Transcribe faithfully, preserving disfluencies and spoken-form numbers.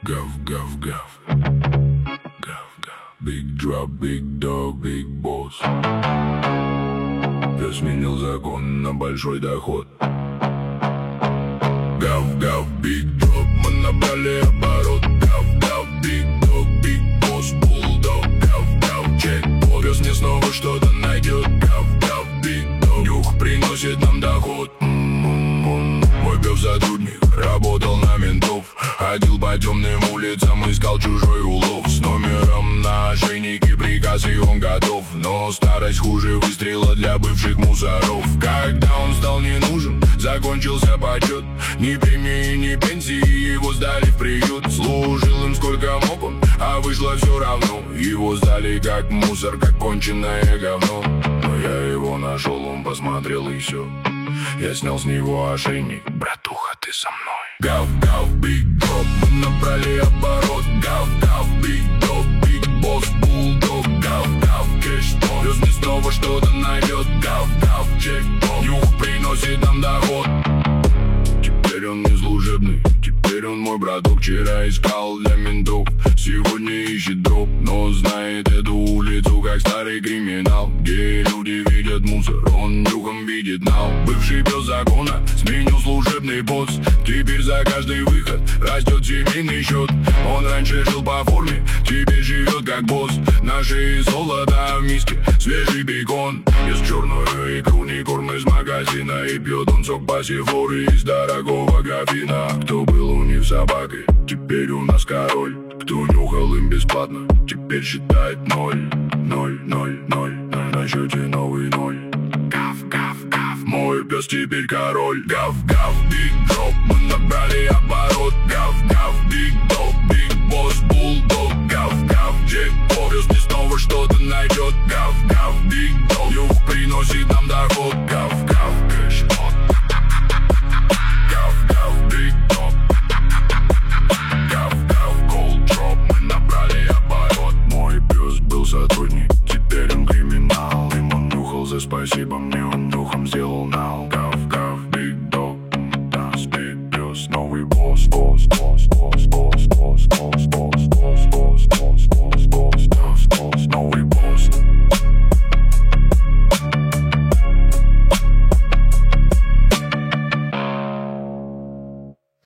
Гав, гав, гав. Гав, гав. Big drop, big dog, big boss. Я сменил закон на большой доход. Гав, гав, big drop. Мы набрали оборот. Гав, гав, big dog, big boss, bulldog. Гав, гав, чек. Пес мне снова что-то найдет. Гав, гав, big dog. Нюх приносит нам доход. Мой пес сотрудник, работал на ментов. Ходил по темным улицам, искал чужой улов. С номером на ошейнике приказ, и он готов. Но старость хуже выстрела для бывших мусоров. Когда он стал не нужен, закончился почет. Ни премии, ни пенсии, его сдали в приют. Служил им сколько мог он, а вышло все равно. Его сдали как мусор, как конченное говно. Но я его нашел, он посмотрел и все. Я снял с него ошейник. Братуха, ты со мной. Гав, гав, big drop. Мы набрали оборот. Гав, гав, big dog, big boss, bulldog. Гав, гав, кэш-тон. Пес мне снова что-то найдет. Гав, гав, чек-тон. Нюх приносит нам доход. Теперь он не служебный, теперь он мой браток. Вчера искал для ментов, сегодня ищет дроп. Но знает эту улицу как старый криминал, где люди видят мусор, он нюхом видит нал. Бывший пес закона сменил служебный пост. Теперь за каждый выход растет семейный счет. Он раньше жил по форме, теперь живет как босс. На шее золото, в миске свежий бекон. Ест черную икру, не корм из магазина. И пьет он сок пассифлоры из дорогого графина. Кто был у них собакой, теперь у нас король. Кто нюхал им бесплатно, теперь считает ноль. Ноль, ноль, ноль, на счете новый ноль. Гав, гав, гав, мой пес теперь король. Гав, гав, big drop. Мы набрали оборот. Гав, гав, big dog, big boss, bulldog. Гав, гав, джекпот. Пес мне снова что-то найдет. Гав, гав, big dog. Нюх приносит нам доход. Гав, гав, кэш-тон. Гав, гав, big dog. Гав, гав, cold drop. Мы набрали оборот. Мой пес был сотрудник, теперь он криминал. Им он нюхал за спасибо, мне он